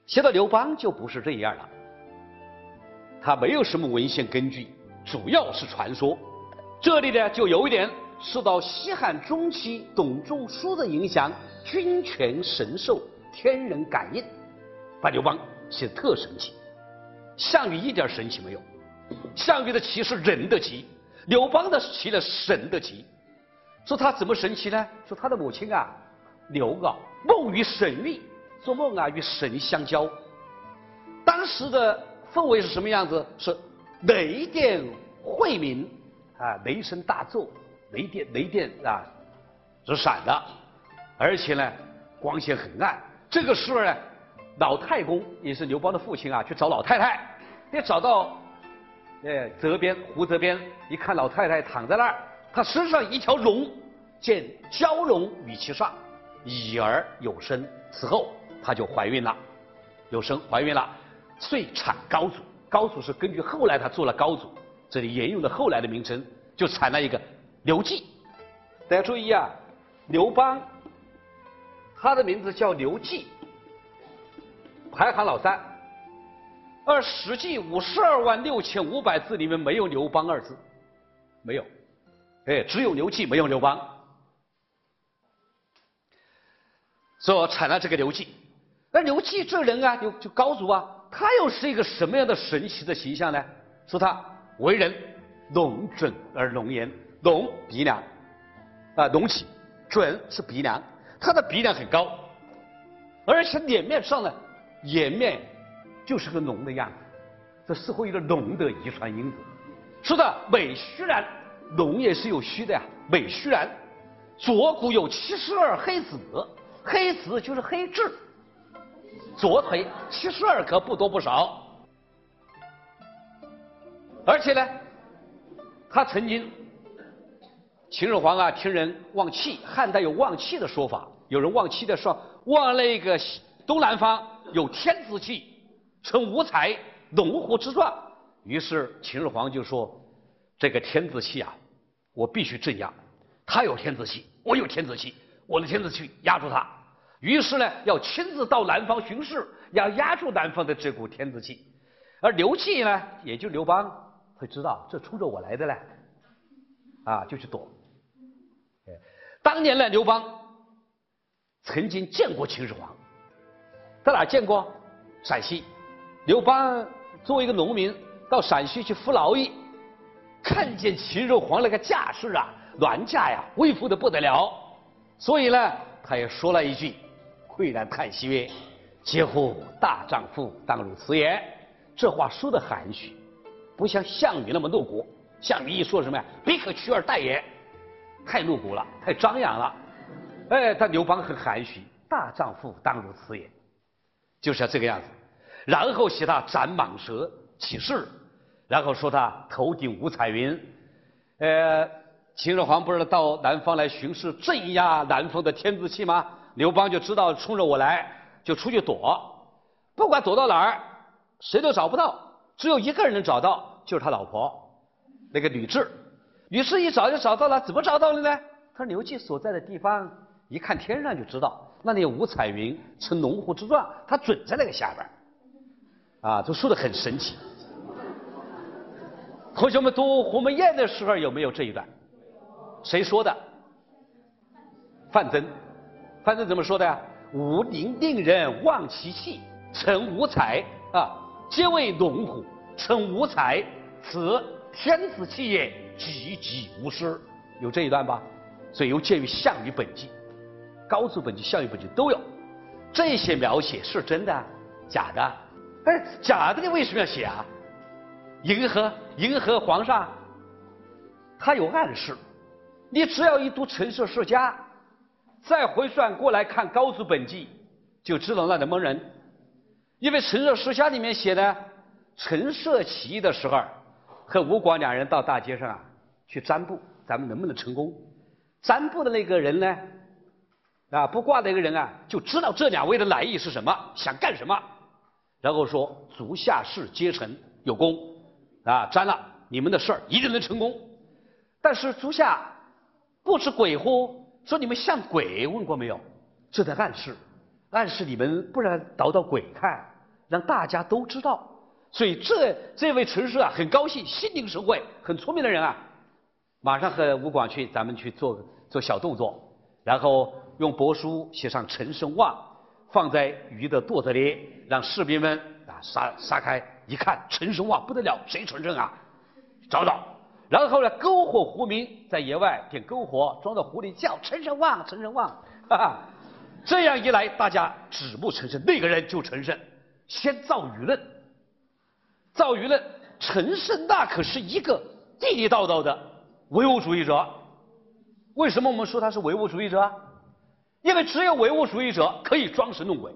写到刘邦就不是这样了，他没有什么文献根据，主要是传说。这里呢就有一点受到西汉中期董仲舒的影响，君权神授，天人感应，把刘邦写得特神奇。项羽一点神奇没有，项羽的奇是人的奇，刘邦的奇呢神的奇。说他怎么神奇呢？说他的母亲啊刘啊梦与神域，做梦啊与神相交。当时的氛围是什么样子？是雷电晦明啊，雷声大作，雷电啊直闪的，而且呢光线很暗。这个时候呢，老太公也是刘邦的父亲啊，去找老太太，也找到泽边湖泽边，一看老太太躺在那儿，她身上一条龙，见蛟龙与其上，已而有生。此后她就怀孕了，有生怀孕了，遂产高祖。高祖是根据后来他做了高祖，这里沿用的后来的名称，就产了一个刘季。大家注意啊，刘邦他的名字叫刘季，排行老3，而《史记》526500字里面没有刘邦2字，没有，只有刘季，没有刘邦。所以产了这个刘季。那刘季这人啊，就高祖啊，他又是一个什么样的神奇的形象呢？说他为人龙准而龙颜，龙鼻梁啊，隆起，准是鼻梁，他的鼻梁很高，而且脸面上呢，颜面就是个龙的样子，这似乎有点龙的遗传因子。说的美须髯，龙也是有须的呀，美须髯，左骨有72黑子，黑子就是黑痣，左腿72颗，不多不少。而且呢，他曾经秦始皇啊，听人望气，汉代有望气的说法，有人望气的说，望那个东南方有天子气，呈五彩，龙虎之状。于是秦始皇就说，这个天子气啊，我必须镇压。他有天子气，我有天子气，我的天子气压住他。于是呢，要亲自到南方巡视，要压住南方的这股天子气。而刘季呢，也就刘邦会知道这冲着我来的嘞，啊，就去躲。当年呢，刘邦曾经见过秦始皇，在哪儿见过？陕西。刘邦作为一个农民到陕西去服劳役，看见秦始皇那个架势啊，銮驾呀，威服的不得了。所以呢，他也说了一句，喟然叹息曰：“嗟乎，大丈夫当如此也。”这话说的含蓄，不像项羽那么露骨。项羽一说什么呀？彼可取而代也，太露骨了，太张扬了。但刘邦很含蓄，大丈夫当如此也，就是要这个样子。然后写他斩蟒蛇起事，然后说他头顶五彩云。秦始皇不是到南方来巡视，镇压南方的天子气吗？刘邦就知道冲着我来，就出去躲，不管躲到哪儿，谁都找不到，只有一个人能找到，就是他老婆那个吕雉。吕雉一找就找到了，怎么找到了呢？他刘季所在的地方，一看天上就知道，那里有五彩云呈龙虎之状，他准在那个下边啊，就说的很神奇。同学们读鸿门宴的时候有没有这一段？谁说的？范增。范增怎么说的呀？吾令人望其气，成五彩啊，皆为龙虎，成五彩，此天子气也，寂寂无失。有这一段吧？所以又见于项羽本纪、高祖本纪、项羽本纪都有这些描写，是真的假的？假的你为什么要写啊？迎合皇上，他有暗示。你只要一读《陈涉世家》，再回转过来看高祖本纪，就知道那能蒙人。因为《陈涉世家》里面写的，陈涉起义的时候，和吴广两人到大街上啊去占卜，咱们能不能成功？占卜的那个人呢，啊卜卦的那个人啊，就知道这两位的来意是什么，想干什么，然后说足下士皆成，有功啊，占了你们的事儿一定能成功。但是足下不知鬼乎，说你们像鬼，问过没有？这在暗示你们不然倒鬼看， 让大家都知道。所以这位陈氏啊很高兴，心领神会，很聪明的人啊，马上和吴广去咱们去做小动作，然后用帛书写上陈胜旺，放在鱼的肚子里，让士兵们啊撒开一看，陈胜旺不得了，谁陈胜啊？找找。然后呢，篝火狐民在野外点篝火，装到壶里叫陈胜旺，陈胜旺，哈哈。这样一来，大家指目陈胜，那个人就陈胜，先造舆论。造舆论，陈胜那可是一个地地道道的唯物主义者。为什么我们说他是唯物主义者？因为只有唯物主义者可以装神弄鬼。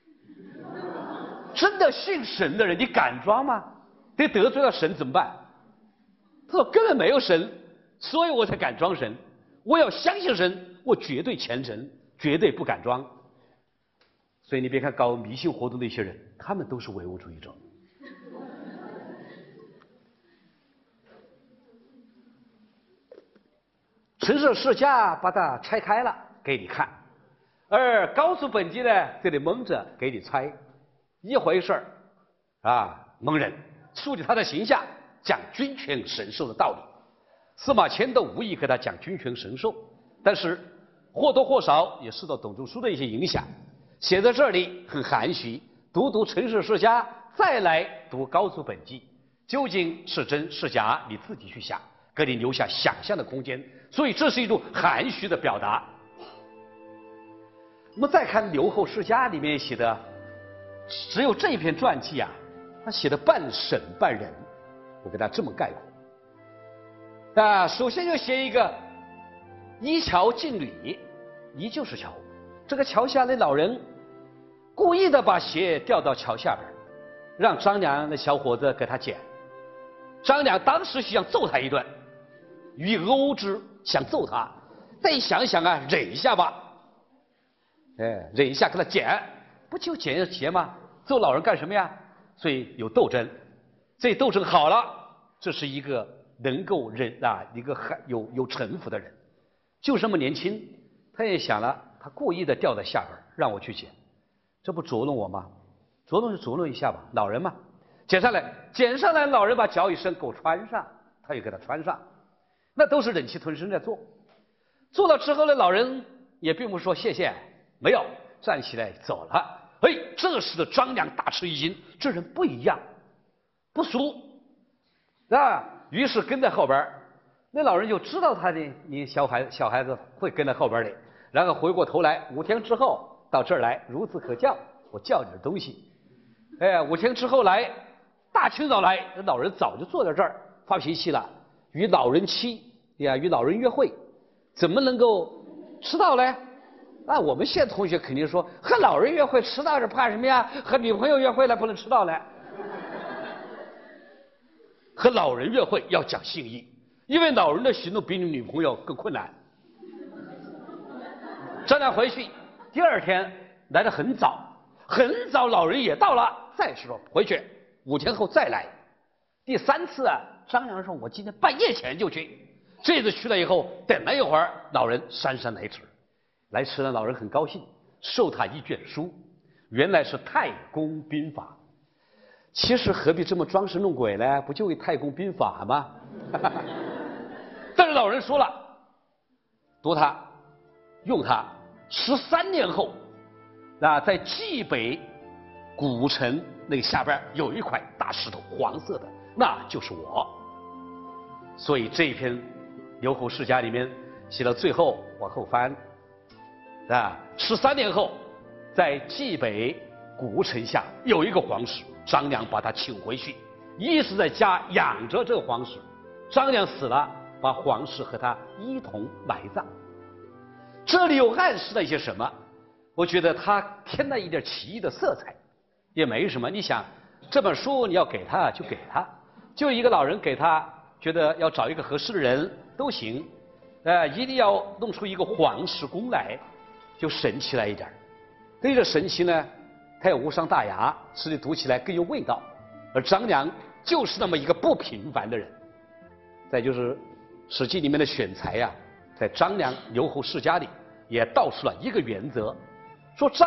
真的信神的人，你敢装吗？得得罪了神怎么办？他说根本没有神，所以我才敢装神。我要相信神，我绝对虔诚，绝对不敢装。所以你别看搞迷信活动的一些人，他们都是唯物主义者。陈氏世家把它拆开了给你看，而高祖本纪呢这里蒙着给你猜，一回事儿啊，蒙人树立他的形象，讲君权神授的道理。司马迁都无意给他讲君权神授，但是或多或少也受到董仲舒的一些影响，写在这里很含蓄。读陈氏世家，再来读高祖本纪，究竟是真是假，你自己去想，给你留下想象的空间。所以这是一种含蓄的表达。我们再看刘后世家里面写的，只有这篇传记啊，他写的半神半人，我给他这么概括。首先就写一个依桥敬礼，依就是桥，这个桥下的老人故意的把鞋掉到桥下边，让张良那小伙子给他捡。张良当时想揍他一顿，欲殴之，想揍他，再想想啊，忍一下吧，忍一下给他捡，不就捡鞋吗？揍老人干什么呀？所以有斗争，这斗争好了，这是一个能够忍啊，一个有城府的人，就这么年轻，他也想了，他故意的掉在下边，让我去捡，这不捉弄我吗？捉弄就捉弄一下吧，老人嘛，捡上来，老人把脚一伸，给我穿上，他也给他穿上。那都是忍气吞声在做，做了之后呢，老人也并不说谢谢，没有，站起来走了。这时的张良大吃一惊，这人不一样，不俗啊。于是跟在后边，那老人就知道他的你小孩子会跟在后边里，然后回过头来，5天之后到这儿来，孺子可教，我教你点东西。5天之后来，大清早来，老人早就坐在这儿发脾气了。与老人约会，怎么能够迟到呢？我们现在同学肯定说，和老人约会迟到是怕什么呀？和女朋友约会了不能迟到呢？和老人约会要讲信义，因为老人的行动比你女朋友更困难。张良回去，第2天来得很早，老人也到了，再说回去，5天后再来。第3次啊，张良说：“我今天半夜前就去。”这次去了以后，等了一会儿，老人姗姗来迟。来迟了，老人很高兴，授他一卷书，原来是太公兵法。其实何必这么装神弄鬼呢？不就为太公兵法吗？但是老人说了，读它，用它，13年后，在蓟北古城那个下边有一块大石头，黄色的，那就是我。所以这一篇刘后世家里面写到最后，往后翻，13年后，在蓟北古城下有一个皇室，张良把他请回去，一是在家养着这个皇室，张良死了，把皇室和他一同埋葬。这里有暗示了一些什么？我觉得他添了一点奇异的色彩，也没什么。你想，这本书你要给他就给他，就一个老人给他，觉得要找一个合适的人都行，一定要弄出一个皇室宫来，就神奇来一点。对这神奇呢，它也无伤大雅，使你读起来更有味道。而张良就是那么一个不平凡的人。再就是《史记》里面的选材呀，在张良刘后世家里也道出了一个原则，说张良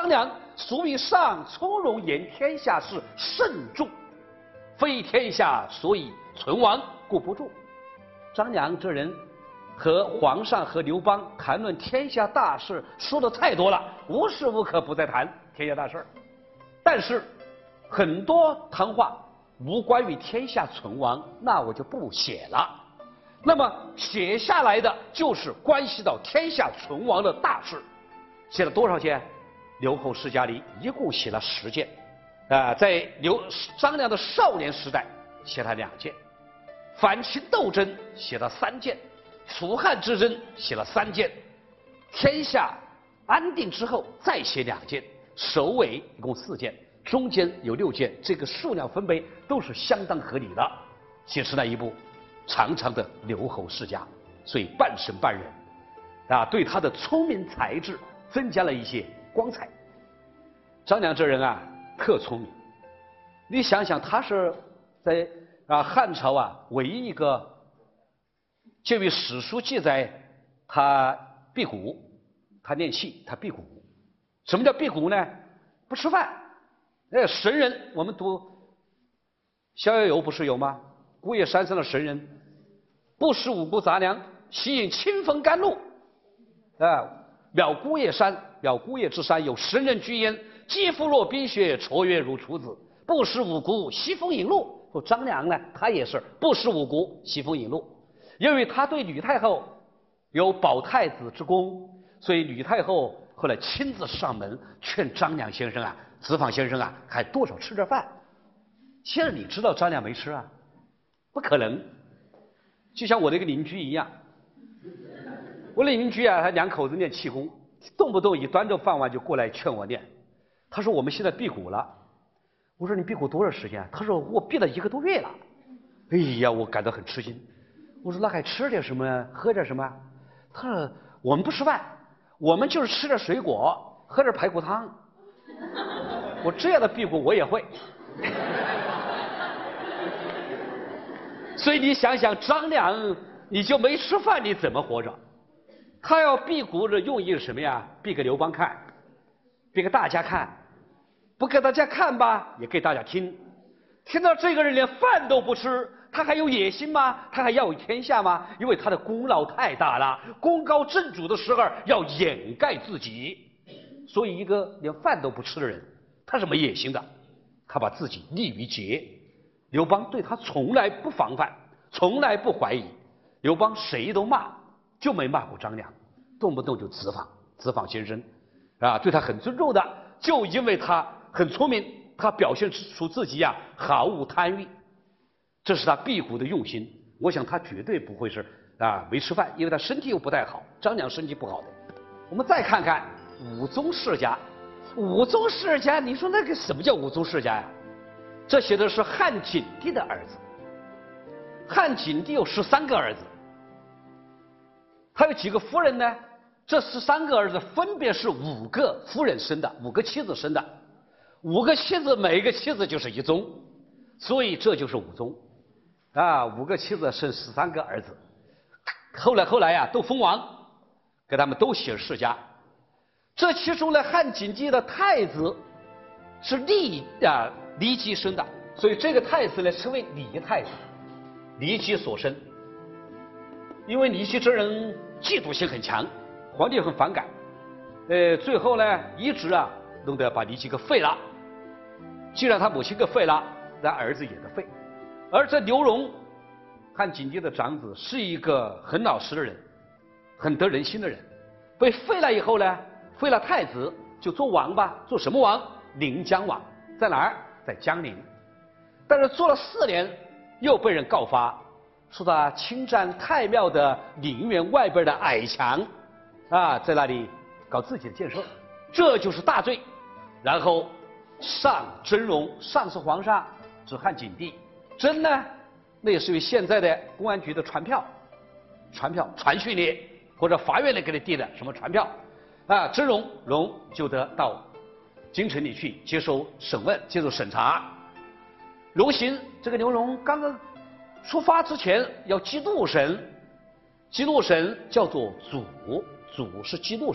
俗云上从容言天下事慎重，非天下所以存亡，故不重。张良这人和皇上和刘邦谈论天下大事说的太多了，无时无刻不在谈天下大事，但是很多谈话无关于天下存亡，那我就不写了。那么写下来的就是关系到天下存亡的大事，写了多少件？刘后世家里一共写了10件，在张良的少年时代写了2件，反秦斗争写了3件，楚汉之争写了3件，天下安定之后再写2件，首尾一共4件，中间有6件，这个数量分配都是相当合理的，写出来一部长长的刘后世家，所以半神半人对他的聪明才智增加了一些光彩。张良这人特聪明，你想想，他是在汉朝唯一一个就于史书记载他辟谷，他练气，他辟谷。什么叫辟谷呢？不吃饭。神人，我们读《逍遥游》不是有吗？姑叶山上的神人，不食五谷杂粮，喜饮清风甘露。渺姑叶山，渺姑叶之山有神人居焉，肌肤若冰雪，绰约如处子，不食五谷，吸风饮露。说张良呢，他也是不食五谷，吸风饮露。因为他对吕太后有保太子之功，所以吕太后后来亲自上门劝张良先生子访先生还多少吃点饭。其实你知道张良没吃不可能。就像我的一个邻居一样，我的邻居他2口子练气功，动不动一端着饭碗就过来劝我练。他说我们现在辟谷了。我说你辟谷多少时间？他说我辟了1个多月了。哎呀，我感到很吃惊。我说那还吃点什么，喝点什么？他说我们不吃饭，我们就是吃点水果，喝点排骨汤。我这样的辟谷我也会。所以你想想，张良你就没吃饭，你怎么活着？他要辟谷的用意是什么呀？辟给刘邦看，辟给大家看，不给大家看吧，也给大家听。听到这个人连饭都不吃，他还有野心吗？他还要有天下吗？因为他的功劳太大了，功高震主的时候要掩盖自己。所以一个连饭都不吃的人，他是没野心的，他把自己立于节。刘邦对他从来不防范，从来不怀疑。刘邦谁都骂，就没骂过张良，动不动就子访先生对他很尊重的，就因为他很聪明，他表现出自己毫无贪欲，这是他辟谷的用心。我想他绝对不会是没吃饭，因为他身体又不太好，张良身体不好的。我们再看看武宗世家。武宗世家，你说那个什么叫武宗世家呀？这写的是汉景帝的儿子。汉景帝有13个儿子，他有几个夫人呢？这13个儿子分别是5个夫人生的，5个妻子生的，5个妻子，每一个妻子就是一宗，所以这就是武宗5个妻子生13个儿子。后来都封王，给他们都写世家。这其中呢，汉景帝的太子是骊姬生的，所以这个太子呢称为骊太子，骊姬所生。因为骊姬这人嫉妒心很强，皇帝很反感，最后呢一直弄得把骊姬给废了。既然他母亲给废了，那儿子也得废。而这刘荣，汉景帝的长子，是一个很老实的人，很得人心的人。被废了以后呢，废了太子，就做王吧。做什么王？临江王。在哪儿？在江陵。但是做了4年，又被人告发，说他侵占太庙的陵园外边的矮墙在那里搞自己的建设，这就是大罪。然后上真容，上是皇上，指汉景帝，真呢类似于现在的公安局的传票、传讯里或者法院里给你递的什么传票真容就得到京城里去接受审问，接受审查。容行这个刘荣刚刚出发之前要记录审，记录审叫做祖是记录审，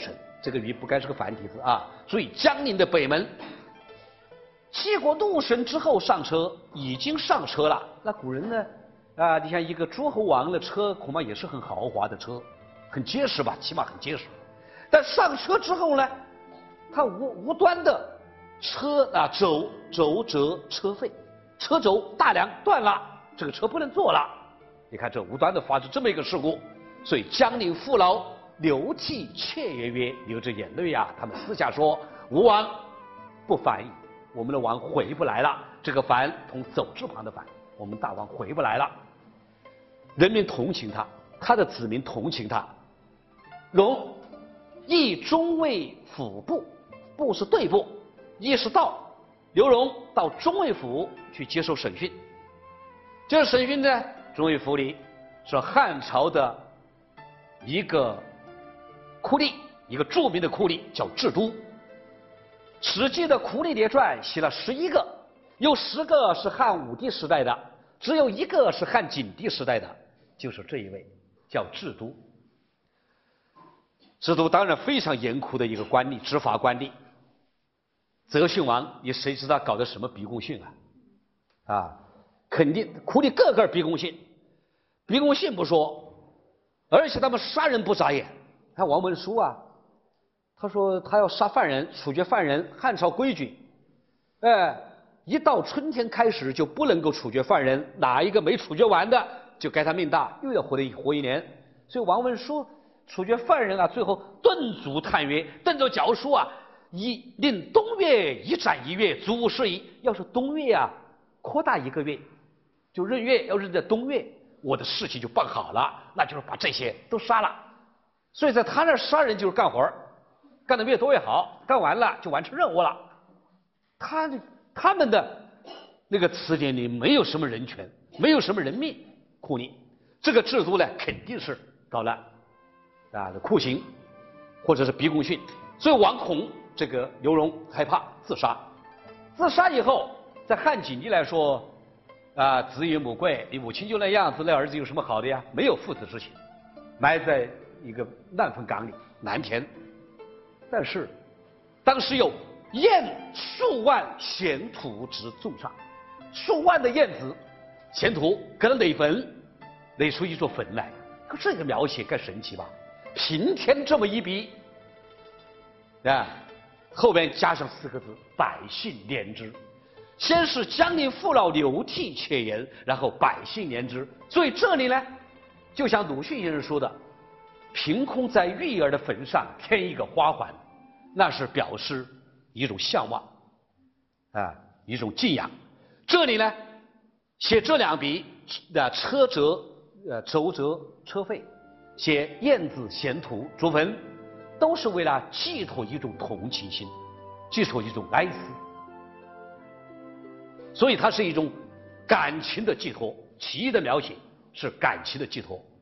这个“于”不该是个繁体字啊。所以江宁的北门，接过怒神之后上车，已经上车了。那古人呢？啊，你像一个诸侯王的车，恐怕也是很豪华的车，很结实吧，起码很结实。但上车之后呢，他无端的车啊轴折车废，车轴大梁断了，这个车不能坐了。你看这无端的发生这么一个事故，所以江宁父老流涕切言曰，流着眼泪啊，他们私下说：“吴王不反矣，我们的王回不来了。”这个反同走字旁的反，我们大王回不来了。人民同情他，他的子民同情他。荣亦中尉府部，部是队部，亦是道。刘荣到中尉府去接受审讯。这个审讯呢，中尉府里是汉朝的一个酷吏，一个著名的酷吏叫郅都。《史记》的酷吏列传写了11个，有10个是汉武帝时代的，只有1个是汉景帝时代的，就是这一位叫郅都。郅都当然非常严酷的一个官吏，执法官吏。泽训王，你谁知道搞的什么逼供训啊？啊，肯定苦力个个逼供训，逼供训不说，而且他们杀人不眨眼。看王文书啊，他说他要杀犯人，处决犯人，汉朝规矩，一到春天开始就不能够处决犯人，哪一个没处决完的就该他命大，又要活1年。所以王文书处决犯人啊，最后顿足叹曰：“顿着脚书啊，令冬月一斩1月，足是矣。”要是冬月啊，扩大1个月，就闰月要闰在冬月，我的事情就办好了，那就是把这些都杀了。所以在他那儿杀人就是干活，干得越多越好，干完了就完成任务了。他们的那个词典里没有什么人权，没有什么人命酷吏，这个制度呢肯定是搞了酷刑或者是逼供训。所以王孔这个刘荣害怕自杀，自杀以后，在汉景帝来说子与母贵，你母亲就那样子，那儿子有什么好的呀？没有父子之情，埋在一个烂坟岗里南田。但是当时有燕数万贤徒之众上，数万的燕子贤徒跟了垒坟，垒出一座坟来。可这个描写更神奇吧？平添这么一笔后边加上4个字：百姓怜之。先是江宁父老流涕切言，然后百姓怜之。所以这里呢，就像鲁迅先生说的，凭空在玉儿的坟上添一个花环，那是表示一种向往一种敬仰。这里呢，写这2笔车辙轴折车废，写燕子贤徒逐坟，都是为了寄托一种同情心，寄托一种哀思。所以它是一种感情的寄托，其一的描写是感情的寄托。